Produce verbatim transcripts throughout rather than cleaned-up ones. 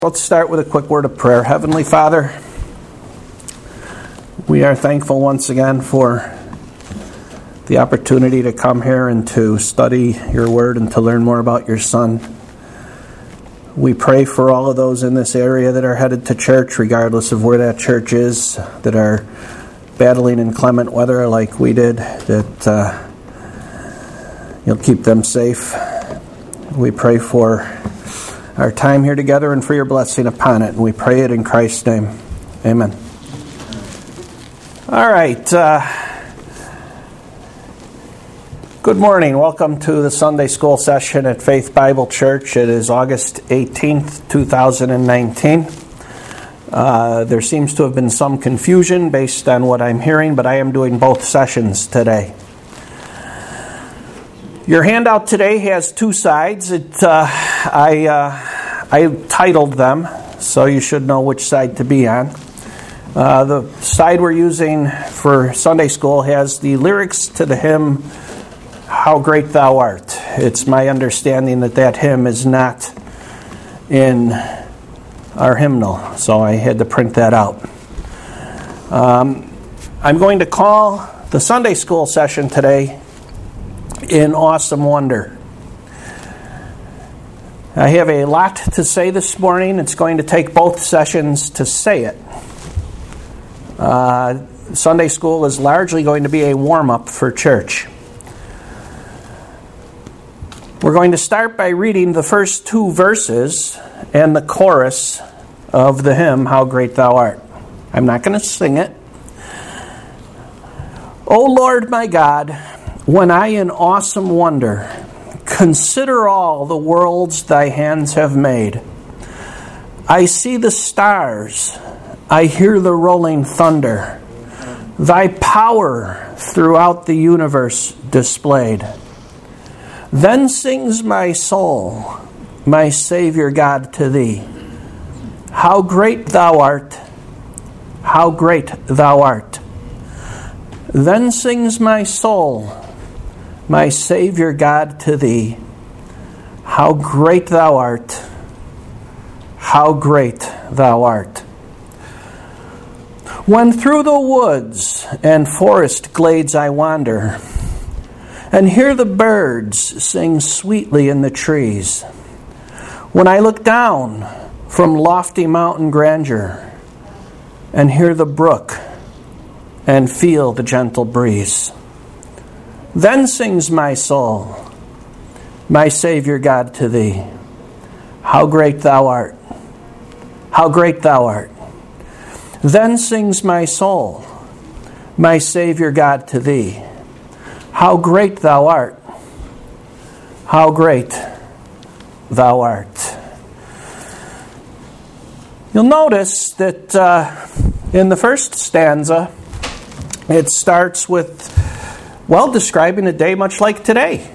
Let's start with a quick word of prayer. Heavenly Father, we are thankful once again for the opportunity to come here and to study your word and to learn more about your Son. We pray for all of those in this area that are headed to church, regardless of where that church is, that are battling inclement weather like we did, that uh, you'll keep them safe. We pray for our time here together and for your blessing upon it. And we pray it in Christ's name. Amen. All right. Uh, good morning. Welcome to the Sunday School session at Faith Bible Church. It is August eighteenth, two thousand nineteen. Uh, there seems to have been some confusion based on what I'm hearing, but I am doing both sessions today. Your handout today has two sides. It, uh, I, uh, I titled them, so you should know which side to be on. Uh, the side we're using for Sunday School has the lyrics to the hymn, How Great Thou Art. It's my understanding that that hymn is not in our hymnal, so I had to print that out. Um, I'm going to call the Sunday School session today In Awesome Wonder. I have a lot to say this morning. It's going to take both sessions to say it. Uh, Sunday School is largely going to be a warm-up for church. We're going to start by reading the first two verses and the chorus of the hymn, How Great Thou Art. I'm not going to sing it. O Lord my God, when I in awesome wonder consider all the worlds thy hands have made, I see the stars, I hear the rolling thunder, thy power throughout the universe displayed. Then sings my soul, my Savior God, to thee, how great thou art, how great thou art. Then sings my soul, my Savior God, to thee, how great thou art, how great thou art. When through the woods and forest glades I wander, and hear the birds sing sweetly in the trees, when I look down from lofty mountain grandeur, and hear the brook and feel the gentle breeze, then sings my soul, my Savior God, to thee, how great thou art, how great thou art. Then sings my soul, my Savior God, to thee, how great thou art, how great thou art. You'll notice that uh, in the first stanza, it starts with, well, describing a day much like today.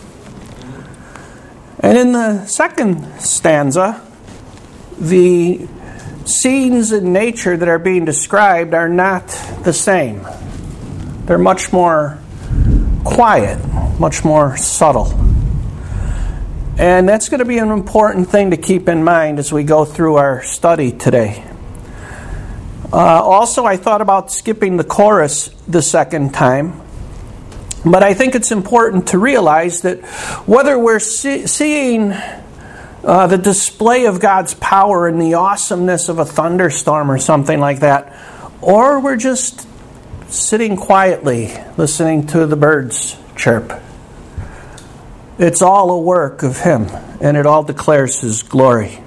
And in the second stanza, the scenes in nature that are being described are not the same. They're much more quiet, much more subtle. And that's going to be an important thing to keep in mind as we go through our study today. Uh, also, I thought about skipping the chorus the second time. But I think it's important to realize that whether we're see- seeing uh, the display of God's power and the awesomeness of a thunderstorm or something like that, or we're just sitting quietly listening to the birds chirp, it's all a work of Him, and it all declares His glory.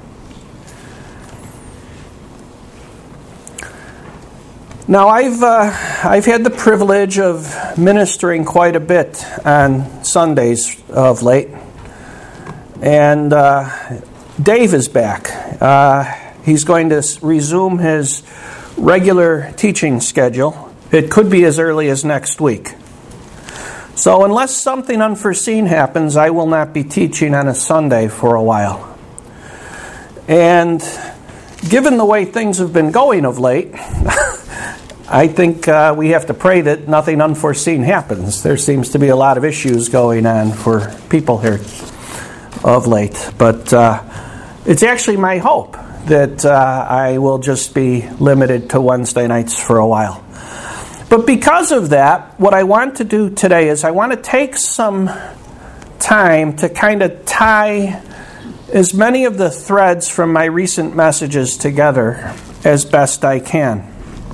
Now, I've uh, I've had the privilege of ministering quite a bit on Sundays of late, and uh, Dave is back. Uh, he's going to resume his regular teaching schedule. It could be as early as next week. So unless something unforeseen happens, I will not be teaching on a Sunday for a while. And given the way things have been going of late, I think uh, we have to pray that nothing unforeseen happens. There seems to be a lot of issues going on for people here of late. But uh, it's actually my hope that uh, I will just be limited to Wednesday nights for a while. But because of that, what I want to do today is I want to take some time to kind of tie as many of the threads from my recent messages together as best I can.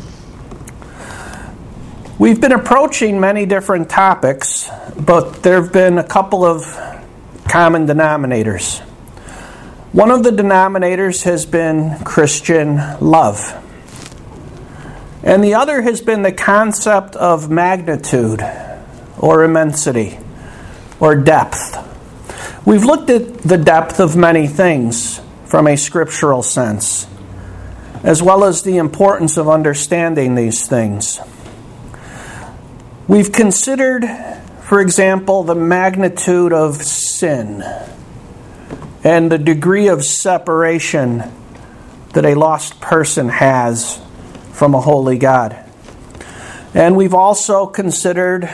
We've been approaching many different topics, but there have been a couple of common denominators. One of the denominators has been Christian love. And the other has been the concept of magnitude or immensity or depth. We've looked at the depth of many things from a scriptural sense, as well as the importance of understanding these things. We've considered, for example, the magnitude of sin and the degree of separation that a lost person has from a holy God. And we've also considered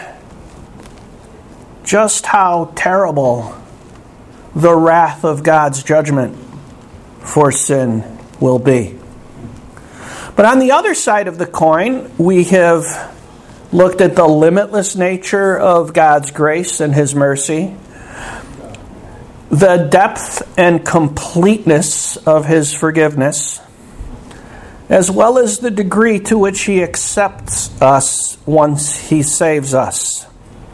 just how terrible the wrath of God's judgment for sin will be. But on the other side of the coin, we have looked at the limitless nature of God's grace and His mercy, the depth and completeness of His forgiveness, as well as the degree to which He accepts us once He saves us.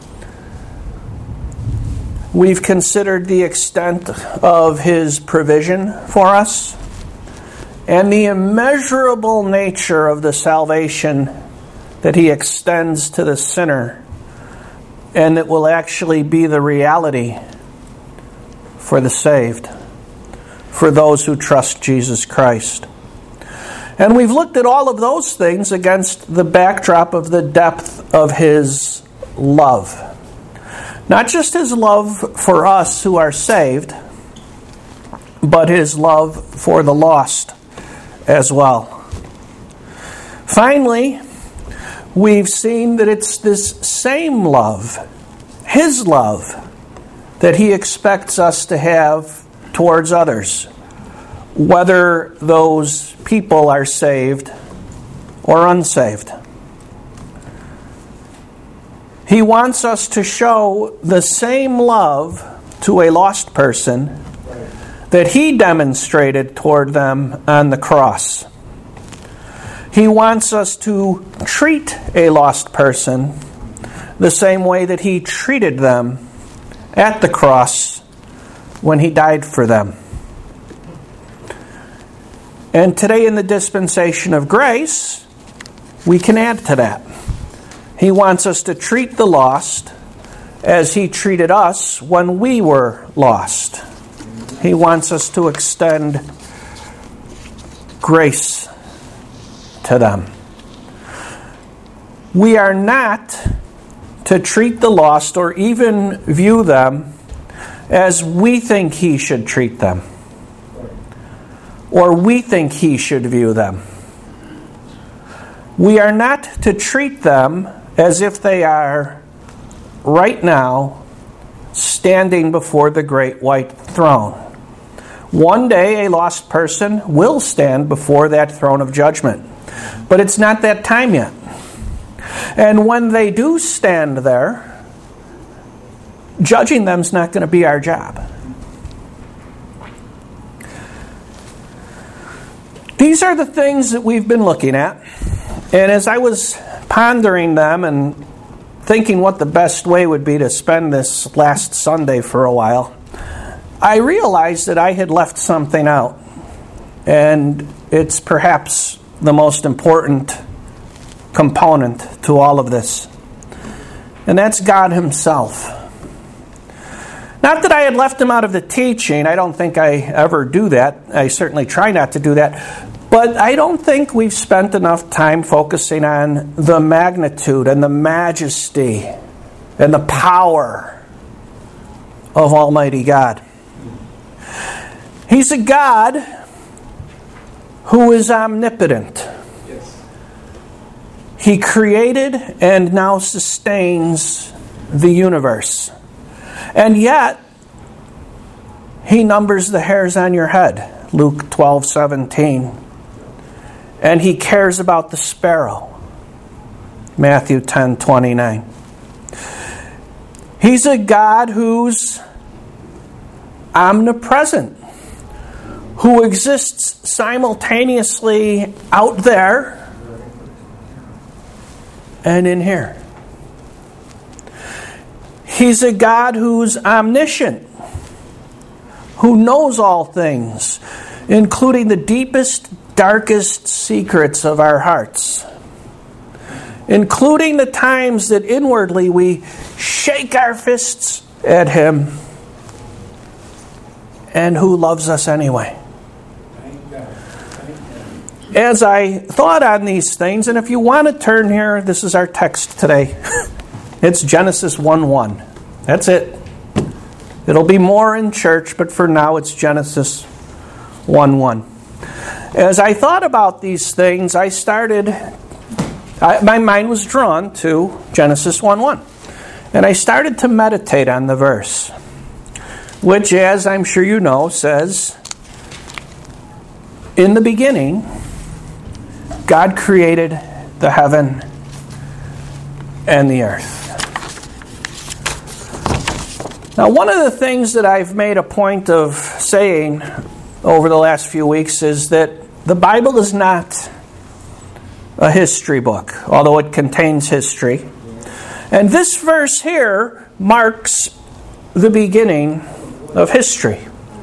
We've considered the extent of His provision for us and the immeasurable nature of the salvation that He extends to the sinner and that will actually be the reality for the saved, for those who trust Jesus Christ. And we've looked at all of those things against the backdrop of the depth of His love. Not just His love for us who are saved, but His love for the lost as well. Finally, we've seen that it's this same love, His love, that He expects us to have towards others, whether those people are saved or unsaved. He wants us to show the same love to a lost person that He demonstrated toward them on the cross. He wants us to treat a lost person the same way that He treated them at the cross when He died for them. And today in the dispensation of grace, we can add to that. He wants us to treat the lost as He treated us when we were lost. He wants us to extend grace to them. We are not to treat the lost or even view them as we think He should treat them, or we think He should view them. We are not to treat them as if they are right now standing before the great white throne. One day a lost person will stand before that throne of judgment, but it's not that time yet. And when they do stand there, judging them is not going to be our job. These are the things that we've been looking at. And as I was pondering them and thinking what the best way would be to spend this last Sunday for a while, I realized that I had left something out. And it's perhaps the most important component to all of this. And that's God Himself. Not that I had left Him out of the teaching. I don't think I ever do that. I certainly try not to do that. But I don't think we've spent enough time focusing on the magnitude and the majesty and the power of Almighty God. He's a God who is omnipotent. Yes. He created and now sustains the universe. And yet, He numbers the hairs on your head. Luke twelve seventeen. And he cares about the sparrow, Matthew ten twenty-nine. He's a God who's omnipresent, who exists simultaneously out there and in here. He's a God who's omniscient, who knows all things, including the deepest, darkest secrets of our hearts, including the times that inwardly we shake our fists at Him, and who loves us anyway. As I thought on these things, and if you want to turn here, this is our text today. It's Genesis one one. That's it. It'll be more in church, but for now it's Genesis one one. As I thought about these things, I started, I, my mind was drawn to Genesis one one. And I started to meditate on the verse, which, as I'm sure you know, says, in the beginning, God created the heaven and the earth. Now, one of the things that I've made a point of saying over the last few weeks is that the Bible is not a history book, although it contains history. And this verse here marks the beginning of history.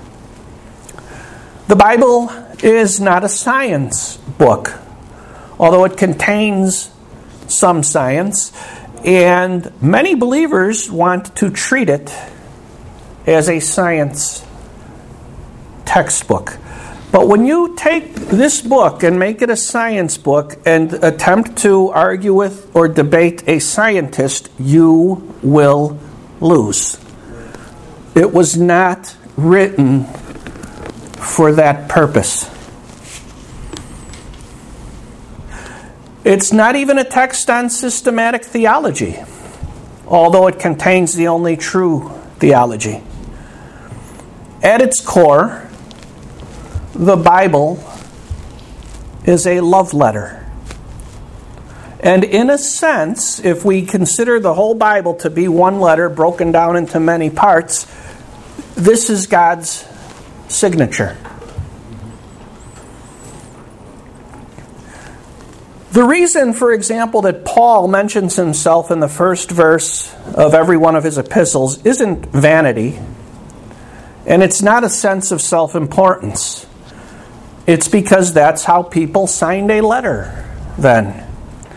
The Bible is not a science book, although it contains some science, and many believers want to treat it as a science textbook. But when you take this book and make it a science book and attempt to argue with or debate a scientist, you will lose. It was not written for that purpose. It's not even a text on systematic theology, although it contains the only true theology. At its core, the Bible is a love letter. And in a sense, if we consider the whole Bible to be one letter broken down into many parts, this is God's signature. The reason, for example, that Paul mentions himself in the first verse of every one of his epistles isn't vanity, and it's not a sense of self-importance. It's because that's how people signed a letter then.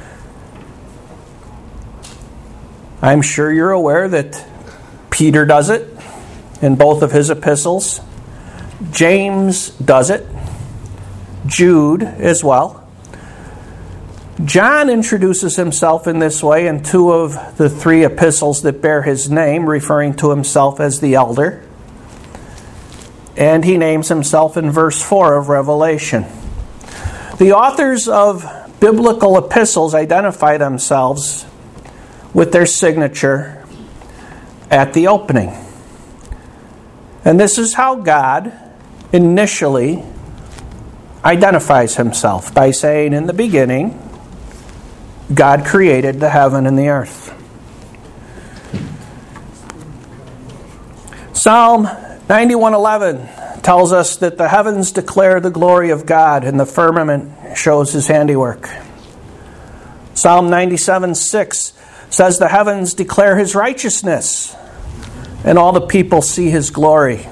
I'm sure you're aware that Peter does it in both of his epistles. James does it. Jude as well. John introduces himself in this way in two of the three epistles that bear his name, referring to himself as the elder. And he names himself in verse four of Revelation. The authors of biblical epistles identify themselves with their signature at the opening. And this is how God initially identifies himself, by saying, in the beginning, God created the heaven and the earth. Psalm ninety-one eleven tells us that the heavens declare the glory of God and the firmament shows His handiwork. Psalm ninety-seven six says the heavens declare His righteousness and all the people see His glory.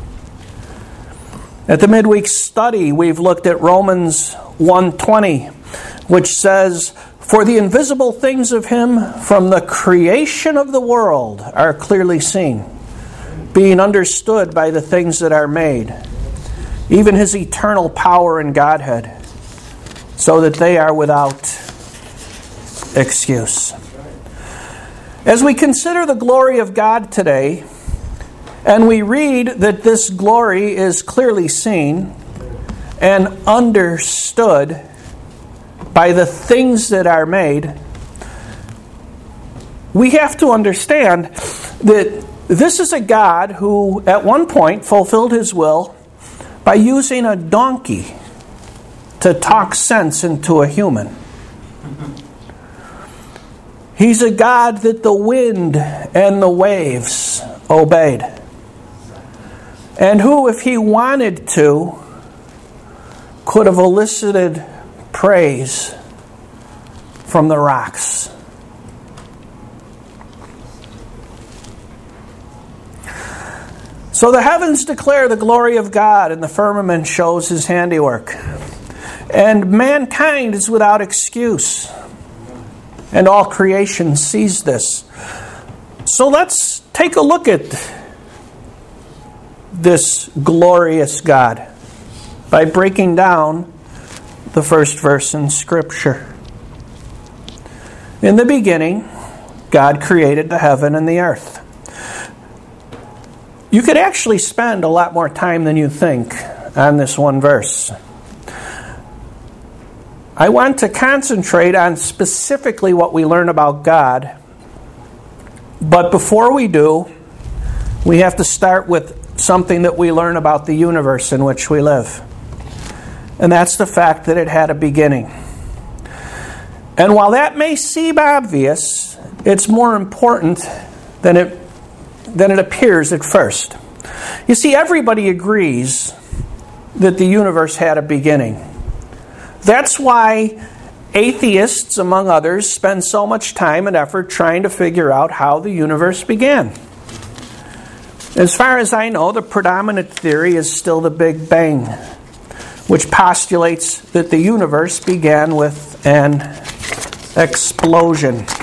At the midweek study, we've looked at Romans one twenty, which says, "For the invisible things of Him from the creation of the world are clearly seen, being understood by the things that are made, even His eternal power and Godhead, so that they are without excuse." As we consider the glory of God today, and we read that this glory is clearly seen and understood by the things that are made, we have to understand that this is a God who at one point fulfilled His will by using a donkey to talk sense into a human. He's a God that the wind and the waves obeyed. And who, if he wanted to, could have elicited praise from the rocks. So the heavens declare the glory of God, and the firmament shows his handiwork. And mankind is without excuse. And all creation sees this. So let's take a look at this glorious God by breaking down the first verse in Scripture. In the beginning, God created the heaven and the earth. You could actually spend a lot more time than you think on this one verse. I want to concentrate on specifically what we learn about God. But before we do, we have to start with something that we learn about the universe in which we live. And that's the fact that it had a beginning. And while that may seem obvious, it's more important than it than it appears at first. You see, everybody agrees that the universe had a beginning. That's why atheists, among others, spend so much time and effort trying to figure out how the universe began. As far as I know, the predominant theory is still the Big Bang, which postulates that the universe began with an explosion.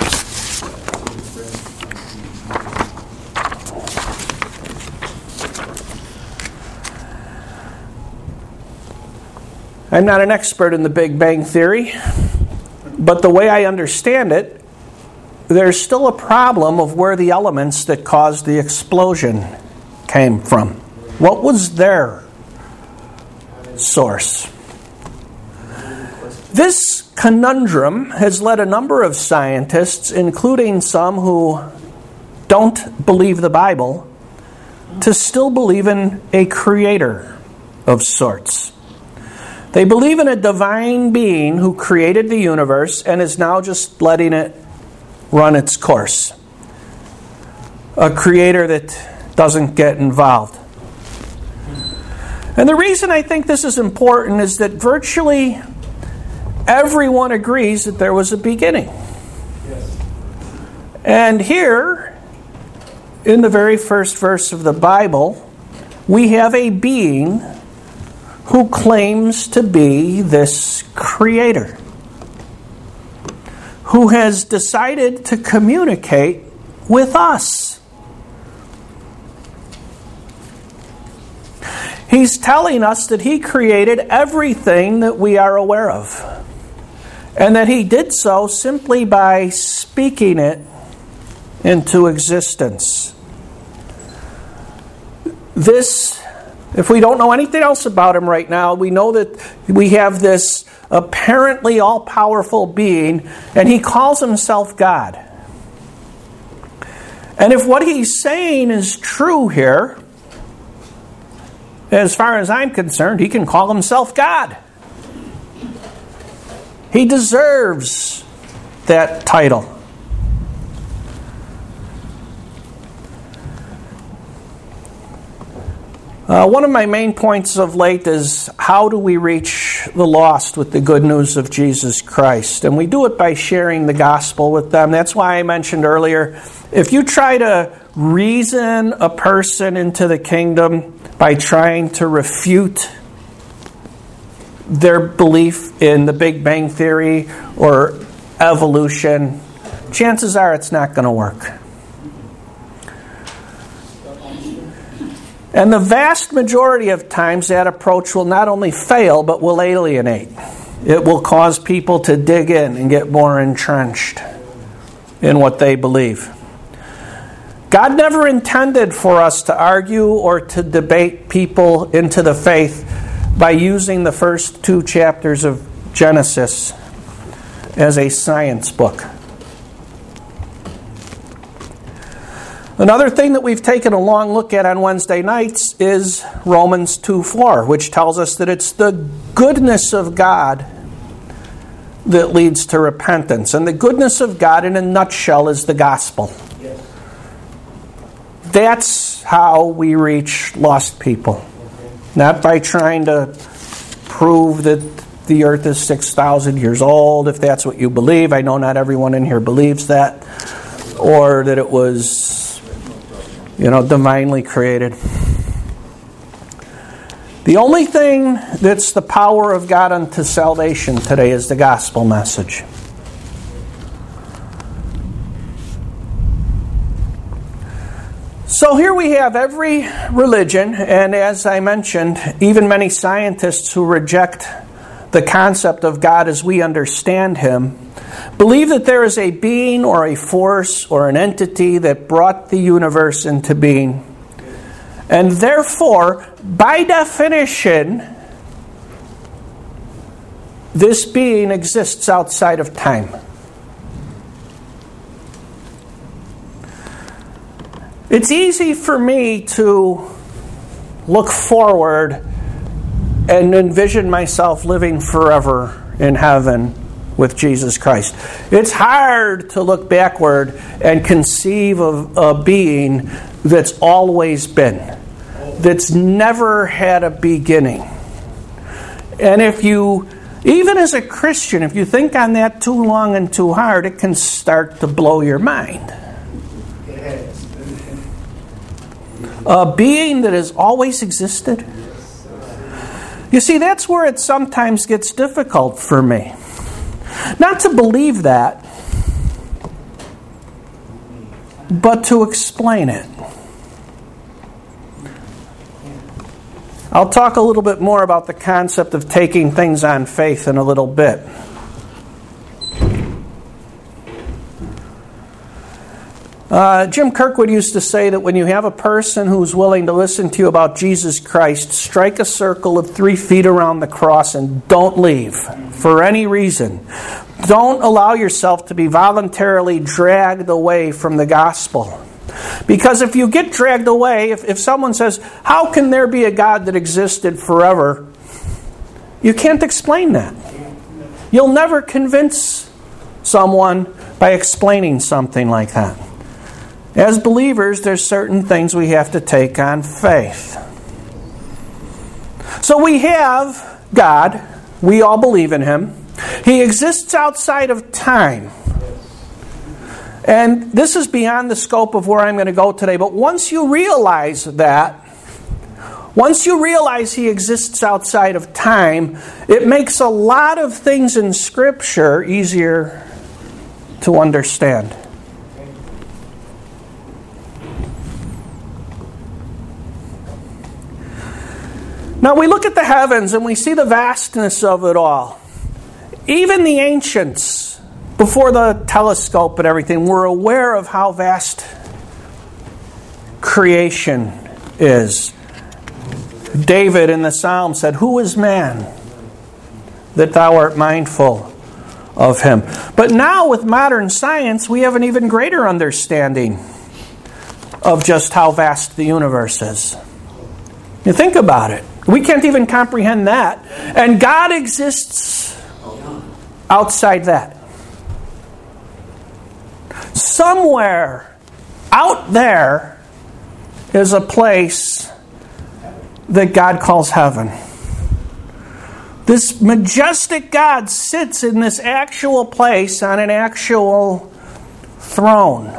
I'm not an expert in the Big Bang Theory, but the way I understand it, there's still a problem of where the elements that caused the explosion came from. What was their source? This conundrum has led a number of scientists, including some who don't believe the Bible, to still believe in a creator of sorts. They believe in a divine being who created the universe and is now just letting it run its course. A creator that doesn't get involved. And the reason I think this is important is that virtually everyone agrees that there was a beginning. Yes. And here, in the very first verse of the Bible, we have a being who claims to be this creator, who has decided to communicate with us. He's telling us that he created everything that we are aware of, and that he did so simply by speaking it into existence. This, if we don't know anything else about him right now, we know that we have this apparently all-powerful being, and he calls himself God. And if what he's saying is true here, as far as I'm concerned, he can call himself God. He deserves that title. Uh, one of my main points of late is how do we reach the lost with the good news of Jesus Christ? And we do it by sharing the gospel with them. That's why I mentioned earlier, if you try to reason a person into the kingdom by trying to refute their belief in the Big Bang Theory or evolution, chances are it's not going to work. And the vast majority of times that approach will not only fail, but will alienate. It will cause people to dig in and get more entrenched in what they believe. God never intended for us to argue or to debate people into the faith by using the first two chapters of Genesis as a science book. Another thing that we've taken a long look at on Wednesday nights is Romans two four, which tells us that it's the goodness of God that leads to repentance. And the goodness of God, in a nutshell, is the gospel. Yes. That's how we reach lost people. Okay. Not by trying to prove that the earth is six thousand years old, if that's what you believe. I know not everyone in here believes that. Or that it was, you know, divinely created. The only thing that's the power of God unto salvation today is the gospel message. So here we have every religion, and as I mentioned, even many scientists who reject the concept of God as we understand Him, believe that there is a being or a force or an entity that brought the universe into being. And therefore, by definition, this being exists outside of time. It's easy for me to look forward and envision myself living forever in heaven with Jesus Christ. It's hard to look backward and conceive of a being that's always been, that's never had a beginning. And if you, even as a Christian, if you think on that too long and too hard, it can start to blow your mind. A being that has always existed. You see, that's where it sometimes gets difficult for me. Not to believe that, but to explain it. I'll talk a little bit more about the concept of taking things on faith in a little bit. Uh, Jim Kirkwood used to say that when you have a person who's willing to listen to you about Jesus Christ, strike a circle of three feet around the cross and don't leave for any reason. Don't allow yourself to be voluntarily dragged away from the gospel. Because if you get dragged away, if, if someone says, how can there be a God that existed forever? You can't explain that. You'll never convince someone by explaining something like that. As believers, there's certain things we have to take on faith. So we have God. We all believe in Him. He exists outside of time. And this is beyond the scope of where I'm going to go today. But once you realize that, once you realize He exists outside of time, it makes a lot of things in Scripture easier to understand. Now we look at the heavens and we see the vastness of it all. Even the ancients, before the telescope and everything, were aware of how vast creation is. David in the Psalm said, "Who is man that thou art mindful of him?" But now with modern science, we have an even greater understanding of just how vast the universe is. You think about it. We can't even comprehend that. And God exists outside that. Somewhere out there is a place that God calls heaven. This majestic God sits in this actual place on an actual throne.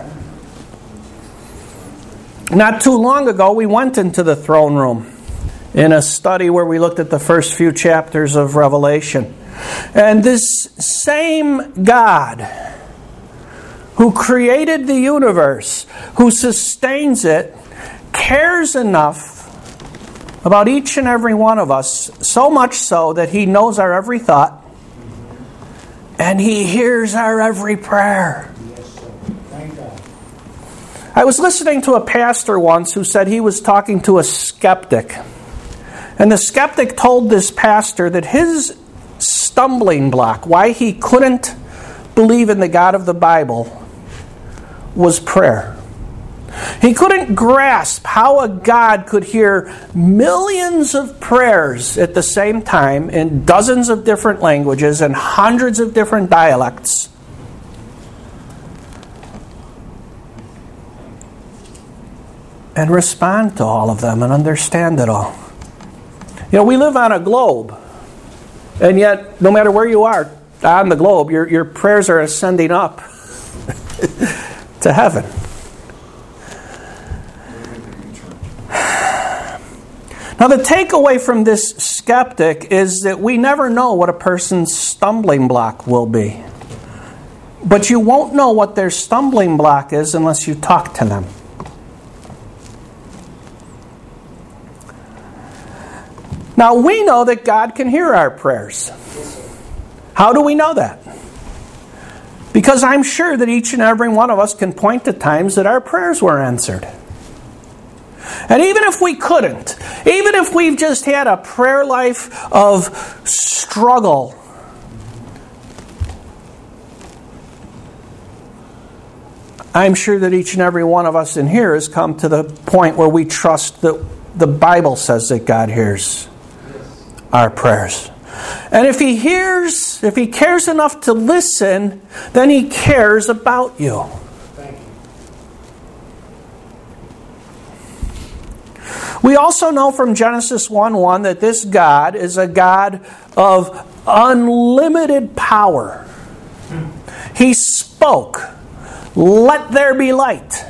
Not too long ago, we went into the throne room in a study where we looked at the first few chapters of Revelation. And this same God who created the universe, who sustains it, cares enough about each and every one of us, so much so that He knows our every thought and He hears our every prayer. I was listening to a pastor once who said he was talking to a skeptic. And the skeptic told this pastor that his stumbling block, why he couldn't believe in the God of the Bible, was prayer. He couldn't grasp how a God could hear millions of prayers at the same time in dozens of different languages and hundreds of different dialects. And respond to all of them and understand it all. You know, we live on a globe. And yet, no matter where you are on the globe, your, your prayers are ascending up to heaven. Now, the takeaway from this skeptic is that we never know what a person's stumbling block will be. But you won't know what their stumbling block is unless you talk to them. Now, we know that God can hear our prayers. How do we know that? Because I'm sure that each and every one of us can point to times that our prayers were answered. And even if we couldn't, even if we've just had a prayer life of struggle, I'm sure that each and every one of us in here has come to the point where we trust that the Bible says that God hears our prayers. And if He hears, if He cares enough to listen, then He cares about you. We also know from Genesis one one that this God is a God of unlimited power. He spoke, "Let there be light."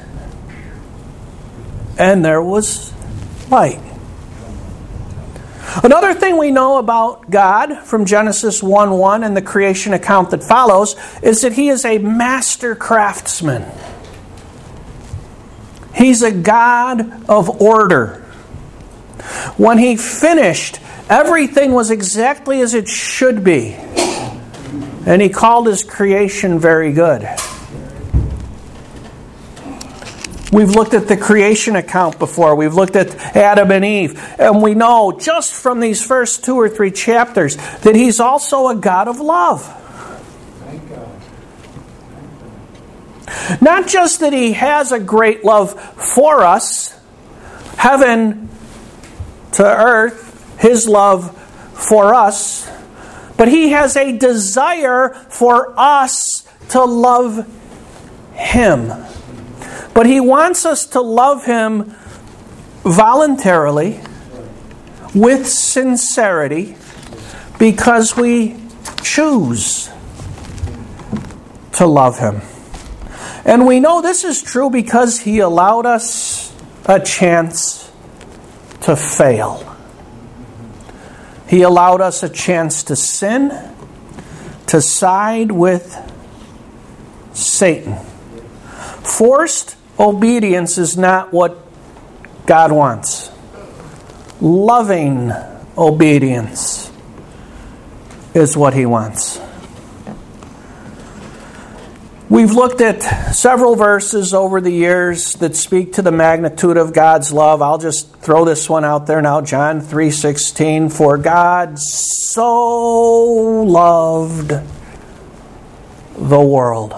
And there was light. Another thing we know about God from Genesis one one and the creation account that follows is that He is a master craftsman. He's a God of order. When He finished, everything was exactly as it should be. And He called His creation very good. We've looked at the creation account before. We've looked at Adam and Eve. And we know just from these first two or three chapters that He's also a God of love. Thank God. Not just that He has a great love for us, heaven to earth, His love for us, but He has a desire for us to love Him. But He wants us to love Him voluntarily, with sincerity, because we choose to love Him. And we know this is true because He allowed us a chance to fail. He allowed us a chance to sin, to side with Satan. Forced obedience is not what God wants. Loving obedience is what He wants. We've looked at several verses over the years that speak to the magnitude of God's love. I'll just throw this one out there now. John three sixteen. For God so loved the world.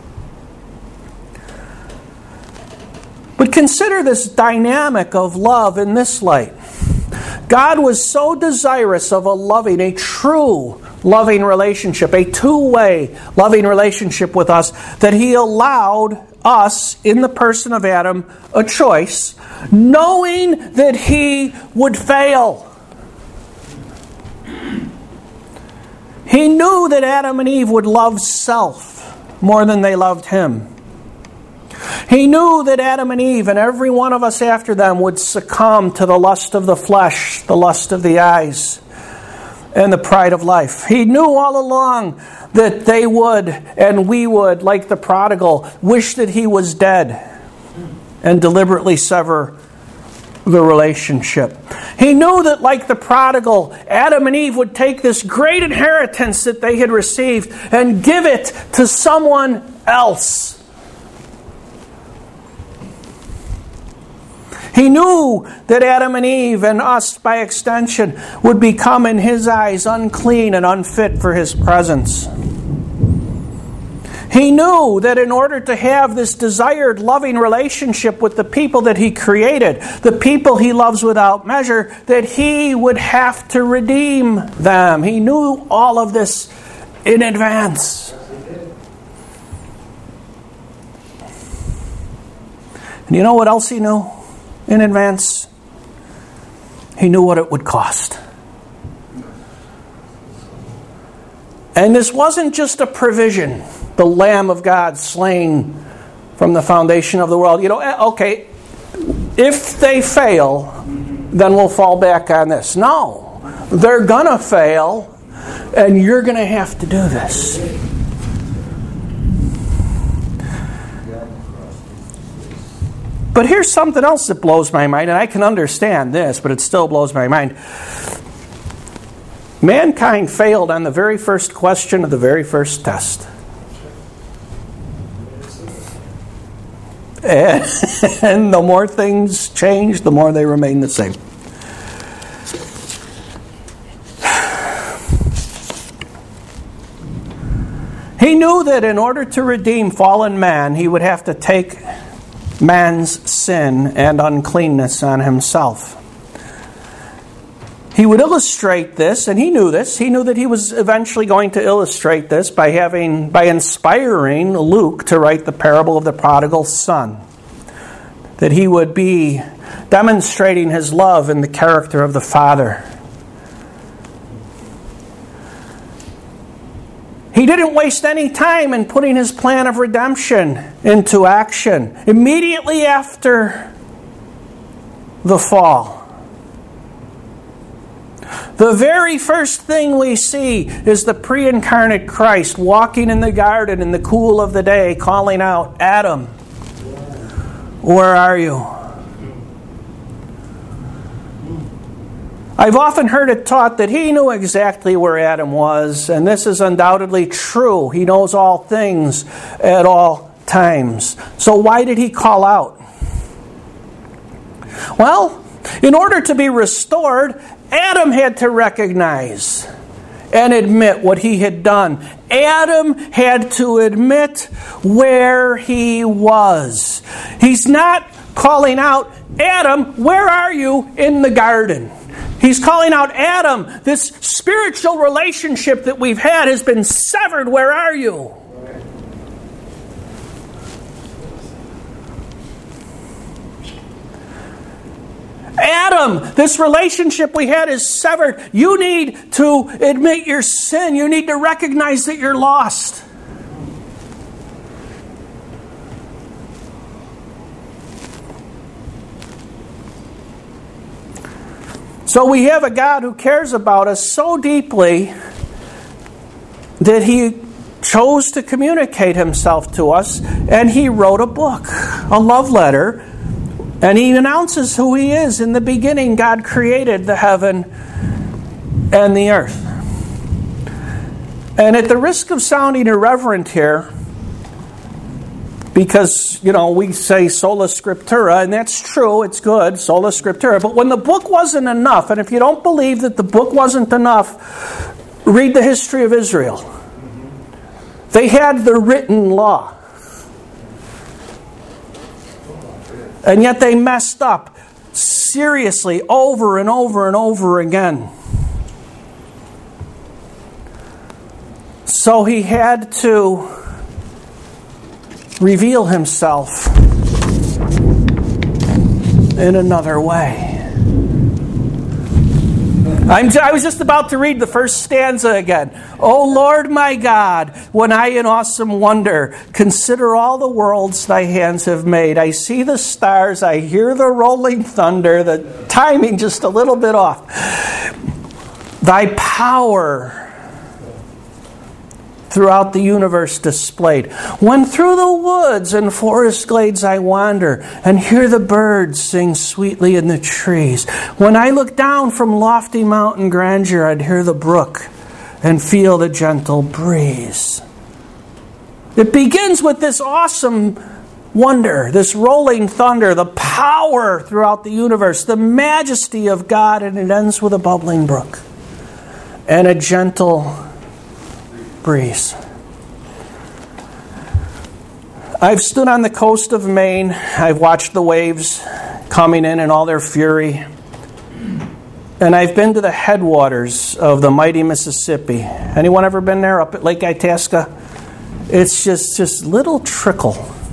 But consider this dynamic of love in this light. God was so desirous of a loving, a true loving relationship, a two-way loving relationship with us, that He allowed us, in the person of Adam, a choice, knowing that he would fail. He knew that Adam and Eve would love self more than they loved Him. He knew that Adam and Eve and every one of us after them would succumb to the lust of the flesh, the lust of the eyes, and the pride of life. He knew all along that they would, and we would, like the prodigal, wish that he was dead and deliberately sever the relationship. He knew that, like the prodigal, Adam and Eve would take this great inheritance that they had received and give it to someone else. He knew that Adam and Eve, and us by extension, would become in His eyes unclean and unfit for His presence. He knew that in order to have this desired loving relationship with the people that He created, the people He loves without measure, that He would have to redeem them. He knew all of this in advance. And you know what else He knew in advance? He knew what it would cost. And this wasn't just a provision, the Lamb of God slain from the foundation of the world. You know, okay, if they fail, then we'll fall back on this. No, they're going to fail, and you're going to have to do this. But here's something else that blows my mind, and I can understand this, but it still blows my mind. Mankind failed on the very first question of the very first test. And, and the more things change, the more they remain the same. He knew that in order to redeem fallen man, He would have to take man's sin and uncleanness on Himself. He would illustrate this, and He knew this. He knew that He was eventually going to illustrate this by having, by inspiring Luke to write the parable of the prodigal son. That He would be demonstrating His love in the character of the Father. He didn't waste any time in putting His plan of redemption into action. Immediately after the fall, the very first thing we see is the pre-incarnate Christ walking in the garden in the cool of the day, calling out, "Adam, where are you?" I've often heard it taught that He knew exactly where Adam was, and this is undoubtedly true. He knows all things at all times. So why did He call out? Well, in order to be restored, Adam had to recognize and admit what he had done. Adam had to admit where he was. He's not calling out, "Adam, where are you in the garden?" He's calling out, "Adam, this spiritual relationship that we've had has been severed. Where are you?" "Adam, this relationship we had is severed. You need to admit your sin. You need to recognize that you're lost." So we have a God who cares about us so deeply that He chose to communicate Himself to us, and He wrote a book, a love letter. And He announces who He is. In the beginning, God created the heaven and the earth. And at the risk of sounding irreverent here, because, you know, we say sola scriptura, and that's true, it's good, sola scriptura. But when the book wasn't enough, and if you don't believe that the book wasn't enough, read the history of Israel. They had the written law. And yet they messed up seriously over and over and over again. So He had to reveal Himself in another way. I'm, I was just about to read the first stanza again. "O Lord my God, when I in awesome wonder consider all the worlds Thy hands have made, I see the stars, I hear the rolling thunder," the timing just a little bit off. "Thy power throughout the universe displayed. When through the woods and forest glades I wander, and hear the birds sing sweetly in the trees. When I look down from lofty mountain grandeur, I'd hear the brook and feel the gentle breeze." It begins with this awesome wonder, this rolling thunder, the power throughout the universe, the majesty of God, and it ends with a bubbling brook and a gentle breeze. I've stood on the coast of Maine. I've watched the waves coming in in all their fury. And I've been to the headwaters of the mighty Mississippi. Anyone ever been there up at Lake Itasca? It's just just little trickle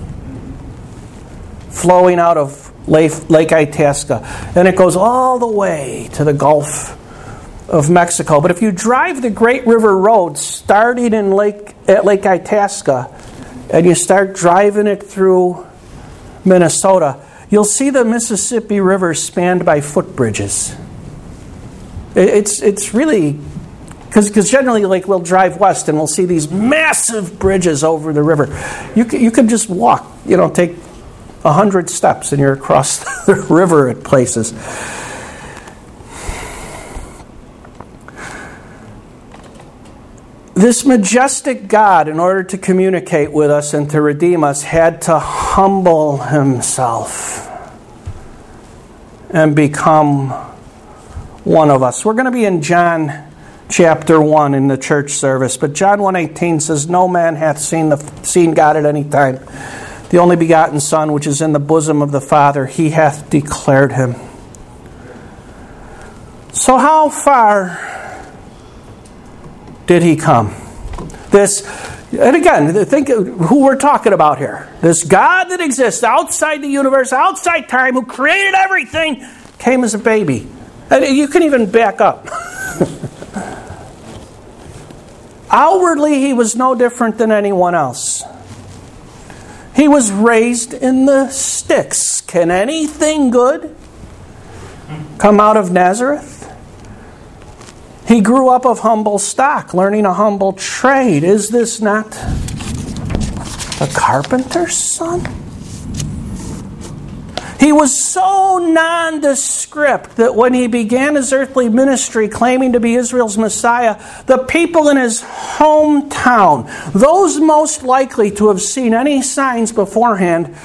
flowing out of Lake, Lake Itasca. And it goes all the way to the Gulf of Mexico. But if you drive the Great River Road starting in Lake at Lake Itasca and you start driving it through Minnesota, you'll see the Mississippi River spanned by footbridges. It's it's really, because because generally, like, we'll drive west and we'll see these massive bridges over the river. You you could just walk, you know, take a hundred steps and you're across the river at places. This majestic God, in order to communicate with us and to redeem us, had to humble himself and become one of us. We're going to be in John chapter one in the church service, but John one eighteen says, "No man hath seen the seen God at any time. The only begotten Son, which is in the bosom of the Father, he hath declared him." So how far did he come? This, and again, think of who we're talking about here. This God that exists outside the universe, outside time, who created everything, came as a baby. And you can even back up. Outwardly, he was no different than anyone else. He was raised in the sticks. Can anything good come out of Nazareth? He grew up of humble stock, learning a humble trade. Is this not a carpenter's son? He was so nondescript that when he began his earthly ministry claiming to be Israel's Messiah, the people in his hometown, those most likely to have seen any signs beforehand,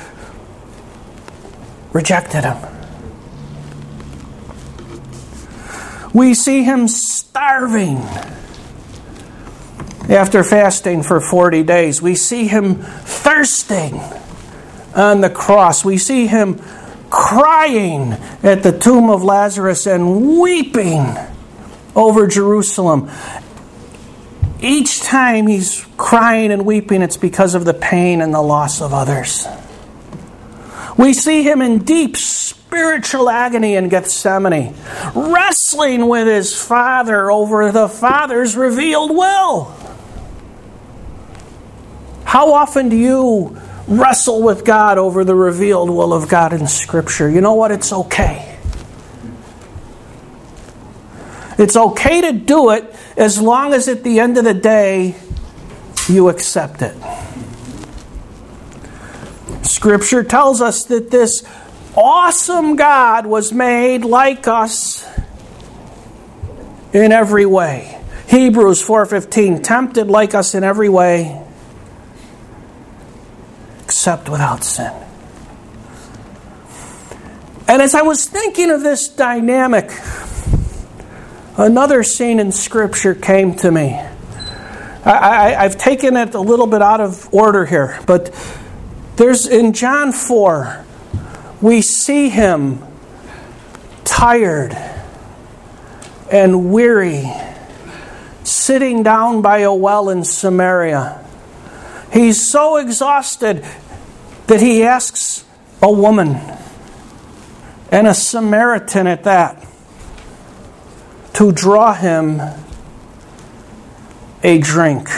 rejected him. We see him starving after fasting for forty days. We see him thirsting on the cross. We see him crying at the tomb of Lazarus and weeping over Jerusalem. Each time he's crying and weeping, it's because of the pain and the loss of others. We see him in deep spiritual agony in Gethsemane, wrestling with his Father over the Father's revealed will. How often do you wrestle with God over the revealed will of God in Scripture? You know what? It's okay. It's okay to do it as long as at the end of the day you accept it. Scripture tells us that this awesome God was made like us in every way. Hebrews four fifteen, tempted like us in every way, except without sin. And as I was thinking of this dynamic, another scene in Scripture came to me. I, I, I've taken it a little bit out of order here, but there's in John four, we see him tired and weary, sitting down by a well in Samaria. He's so exhausted that he asks a woman, and a Samaritan at that, to draw him a drink.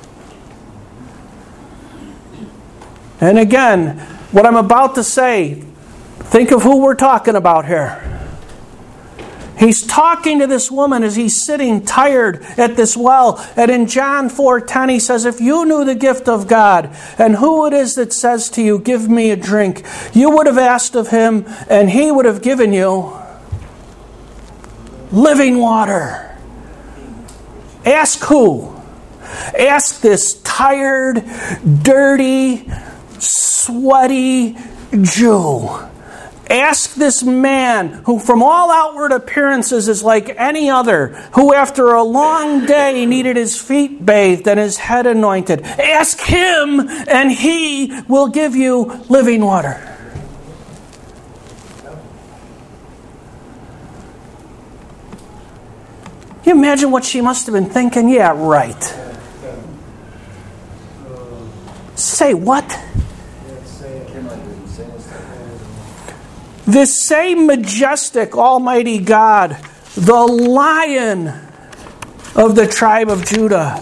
And again, what I'm about to say, think of who we're talking about here. He's talking to this woman as he's sitting tired at this well. And in John four ten he says, if you knew the gift of God and who it is that says to you, give me a drink, you would have asked of him and he would have given you living water. Ask who? Ask this tired, dirty, sweaty Jew. Ask this man, who from all outward appearances is like any other, who after a long day needed his feet bathed and his head anointed. Ask him, and he will give you living water. Can you imagine what she must have been thinking? Yeah, right. Say what? This same majestic Almighty God, the Lion of the tribe of Judah,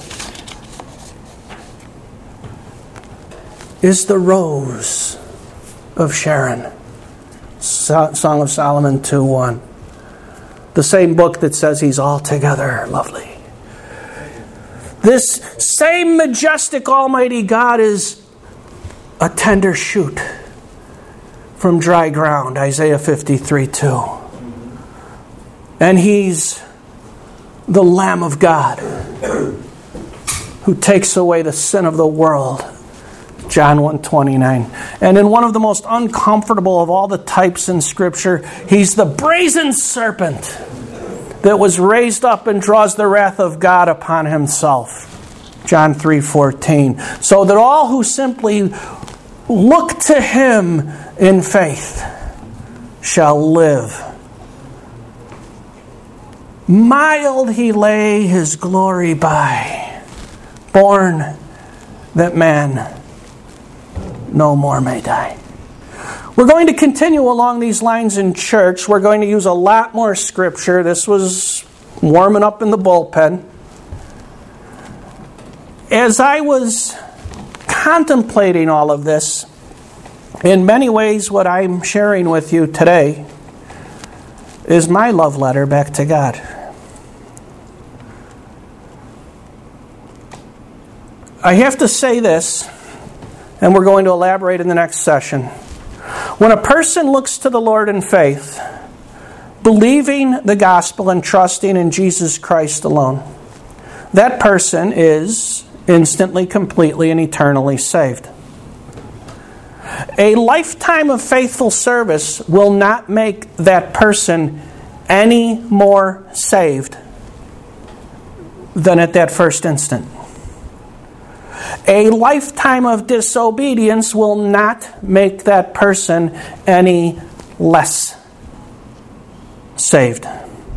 is the Rose of Sharon. Song of Solomon two one. The same book that says he's altogether lovely. This same majestic Almighty God is a tender shoot from dry ground, Isaiah fifty-three two. And he's the Lamb of God who takes away the sin of the world, John one twenty-nine. And in one of the most uncomfortable of all the types in Scripture, he's the brazen serpent that was raised up and draws the wrath of God upon himself, John three fourteen. So that all who simply look to him in faith shall live. Mild he lay his glory by, born that man no more may die. We're going to continue along these lines in church. We're going to use a lot more Scripture. This was warming up in the bullpen. As I was contemplating all of this, in many ways what I'm sharing with you today is my love letter back to God. I have to say this, and we're going to elaborate in the next session. When a person looks to the Lord in faith, believing the gospel and trusting in Jesus Christ alone, that person is instantly, completely, and eternally saved. A lifetime of faithful service will not make that person any more saved than at that first instant. A lifetime of disobedience will not make that person any less saved.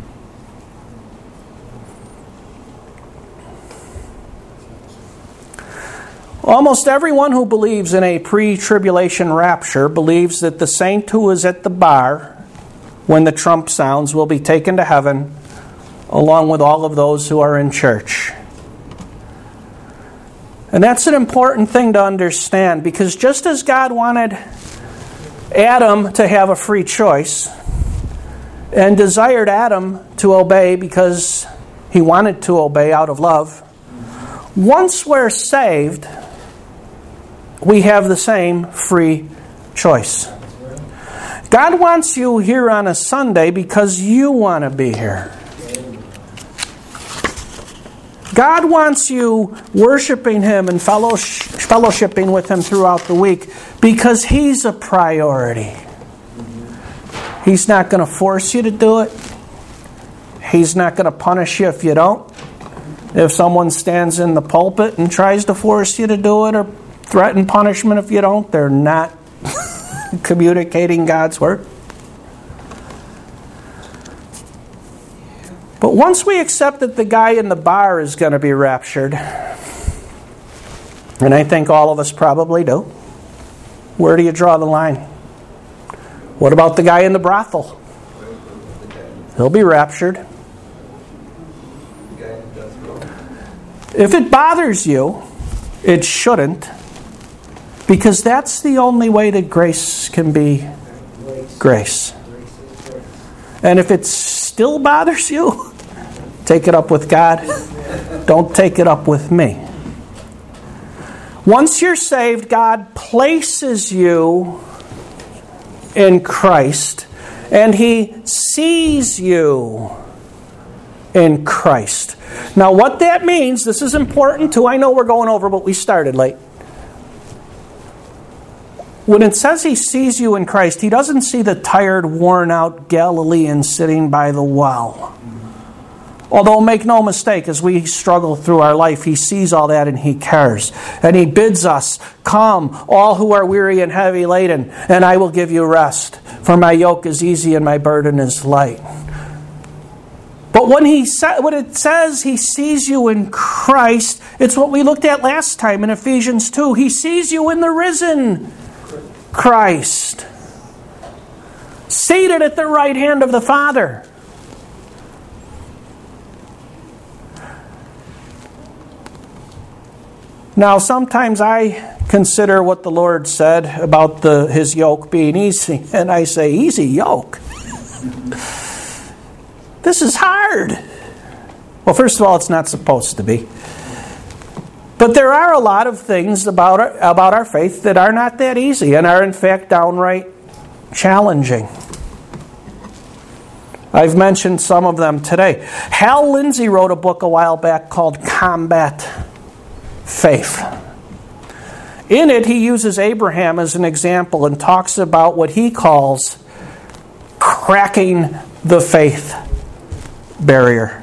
Almost everyone who believes in a pre-tribulation rapture believes that the saint who is at the bar when the trump sounds will be taken to heaven along with all of those who are in church. And that's an important thing to understand, because just as God wanted Adam to have a free choice and desired Adam to obey because he wanted to obey out of love, once we're saved, we have the same free choice. God wants you here on a Sunday because you want to be here. God wants you worshiping Him and fellowshipping with Him throughout the week because He's a priority. He's not going to force you to do it. He's not going to punish you if you don't. If someone stands in the pulpit and tries to force you to do it or threaten punishment if you don't, they're not communicating God's word. But once we accept that the guy in the bar is going to be raptured, and I think all of us probably do, where do you draw the line? What about the guy in the brothel? He'll be raptured. If it bothers you, it shouldn't, because that's the only way that grace can be grace. And if it still bothers you, take it up with God. Don't take it up with me. Once you're saved, God places you in Christ, and He sees you in Christ. Now, what that means, this is important too. I know we're going over, but we started late. when it says he sees you in Christ, he doesn't see the tired, worn-out Galilean sitting by the well. Although, make no mistake, as we struggle through our life, he sees all that and he cares. And he bids us, "Come, all who are weary and heavy laden, and I will give you rest. For my yoke is easy and my burden is light." But when he sa- when it says he sees you in Christ, it's what we looked at last time in Ephesians two. He sees you in the risen Christ, seated at the right hand of the Father. Now, sometimes I consider what the Lord said about the, His yoke being easy, and I say, easy yoke? This is hard. Well, first of all, it's not supposed to be. But there are a lot of things about our, about our faith that are not that easy and are in fact downright challenging. I've mentioned some of them today. Hal Lindsey wrote a book a while back called Combat Faith. In it, he uses Abraham as an example and talks about what he calls cracking the faith barrier.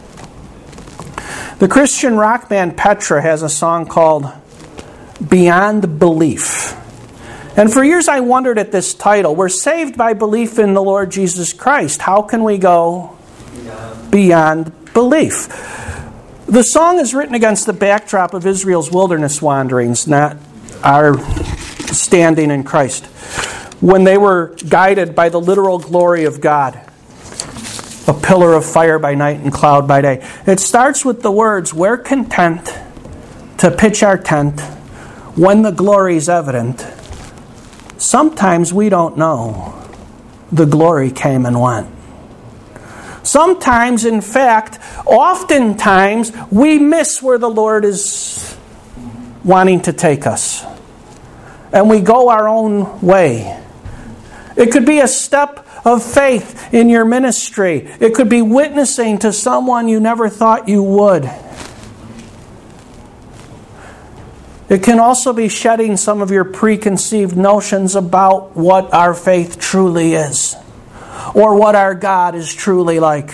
The Christian rock band Petra has a song called Beyond Belief. And for years I wondered at this title. We're saved by belief in the Lord Jesus Christ. How can we go beyond, beyond belief? The song is written against the backdrop of Israel's wilderness wanderings, not our standing in Christ, when they were guided by the literal glory of God, a pillar of fire by night and cloud by day. It starts with the words, "We're content to pitch our tent when the glory's evident. Sometimes we don't know the glory came and went." Sometimes, in fact, oftentimes, we miss where the Lord is wanting to take us. And we go our own way. It could be a step of faith in your ministry. It could be witnessing to someone you never thought you would. It can also be shedding some of your preconceived notions about what our faith truly is, or what our God is truly like.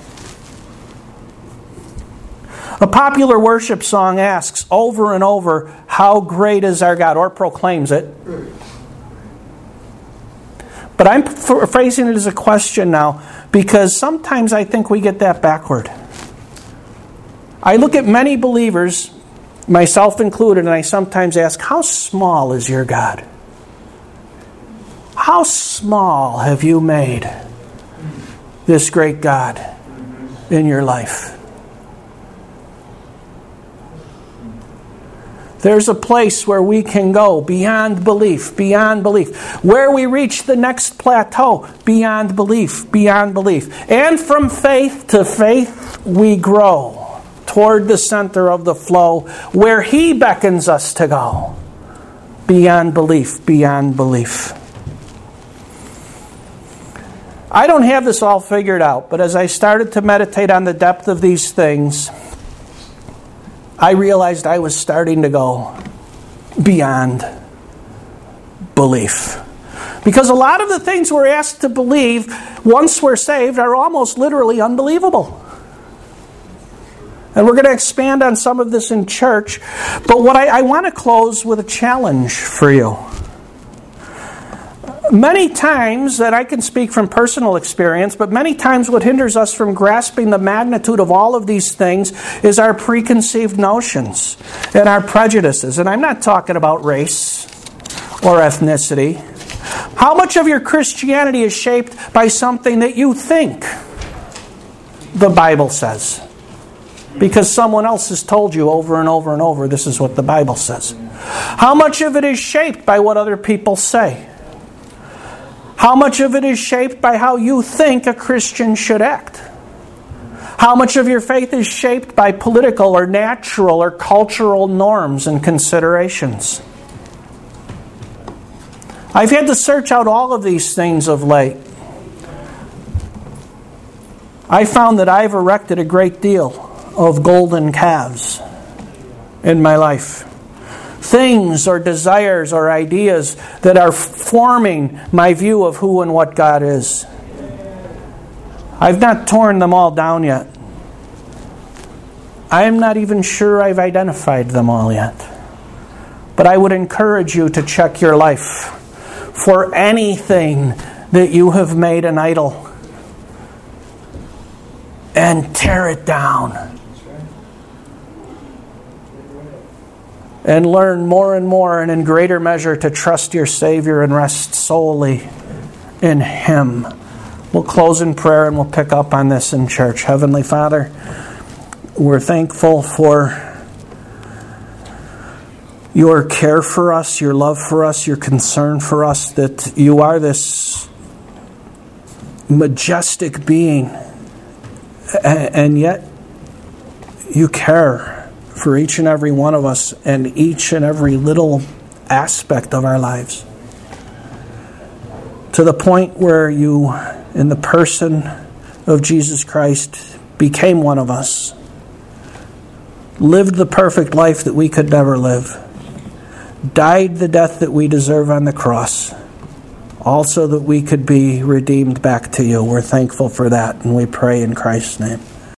A popular worship song asks over and over, "How great is our God?" or proclaims it. But I'm phrasing it as a question now, because sometimes I think we get that backward. I look at many believers, myself included, and I sometimes ask, how small is your God? How small have you made this great God in your life? There's a place where we can go beyond belief, beyond belief. Where we reach the next plateau, beyond belief, beyond belief. And from faith to faith, we grow toward the center of the flow where He beckons us to go. Beyond belief, beyond belief. I don't have this all figured out, but as I started to meditate on the depth of these things, I realized I was starting to go beyond belief. Because a lot of the things we're asked to believe once we're saved are almost literally unbelievable. And we're going to expand on some of this in church. But what I, I want to close with a challenge for you. Many times, and I can speak from personal experience, but many times what hinders us from grasping the magnitude of all of these things is our preconceived notions and our prejudices. And I'm not talking about race or ethnicity. How much of your Christianity is shaped by something that you think the Bible says? Because someone else has told you over and over and over, this is what the Bible says. How much of it is shaped by what other people say? How much of it is shaped by how you think a Christian should act? How much of your faith is shaped by political or natural or cultural norms and considerations? I've had to search out all of these things of late. I found that I've erected a great deal of golden calves in my life. things or desires or ideas that are forming my view of who and what God is. I've not torn them all down yet. I'm not even sure I've identified them all yet. But I would encourage you to check your life for anything that you have made an idol and tear it down. And learn more and more and in greater measure to trust your Savior and rest solely in Him. We'll close in prayer and we'll pick up on this in church. Heavenly Father, we're thankful for your care for us, your love for us, your concern for us, that you are this majestic being, and yet you care for each and every one of us and each and every little aspect of our lives. To the point where you, in the person of Jesus Christ, became one of us. Lived the perfect life that we could never live. Died the death that we deserve on the cross. Also that we could be redeemed back to you. We're thankful for that, and we pray in Christ's name.